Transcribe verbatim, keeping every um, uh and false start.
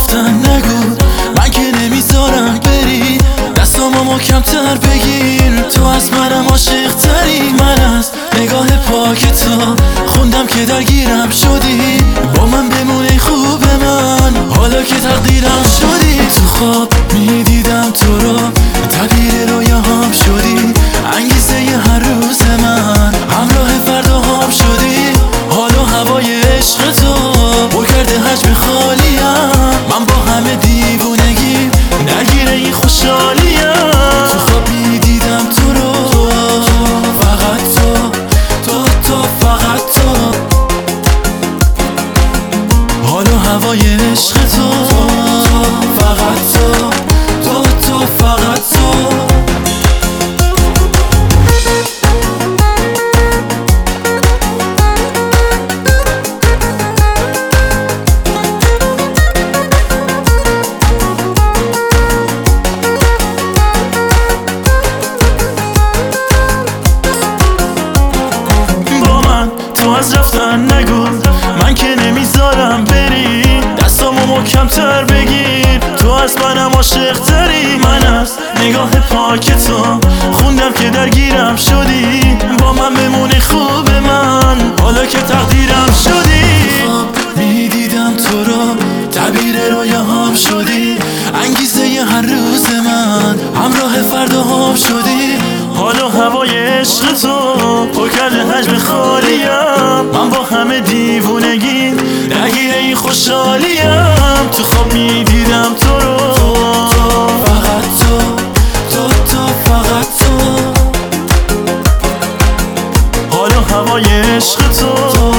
رفتن نگو، من که نمیذارم بری، دستامو محکم‌تر بگیر. تو از منم عاشق تری، من از نگاه پاک تو خوندم که درگیرم شدی. با من بمونه خوب من، حالا که تقدیرم شدی. تو خواب میدیدم تو رو، تعبیر رویاهام شدی، انگیزه هر روز من، همراه فرداهام شدی. حالا هوای عشق تو پر کرده حجم خالیم، من با همه دیوونگی درگیر این خوشحالیم. تو خواب میدیدم تو رو، فقط تو، تو تو فقط تو. حالا هوای عشق تو، فقط تو، تو تو فقط تو. از رفتن نگو، من که نمیذارم بری، دستامو محکم‌تر بگیر. تو از منم عاشق تری، من از نگاه پاک تو خوندم که درگیرم شدی. با من بمونی خوب من، حالا که تقدیرم شدی. خواب میدیدم تو رو، تعبیر رویاهام شدی، انگیزه هر روز من، همراه فرداهام شدی. حالا هوای عشق تو پر کرده حجم خالیم، من با همه دیوونگی درگیر این خوشحالیم. تو خواب میدیدم تو رو، فقط تو، تو تو فقط تو. حالا هوای عشق تو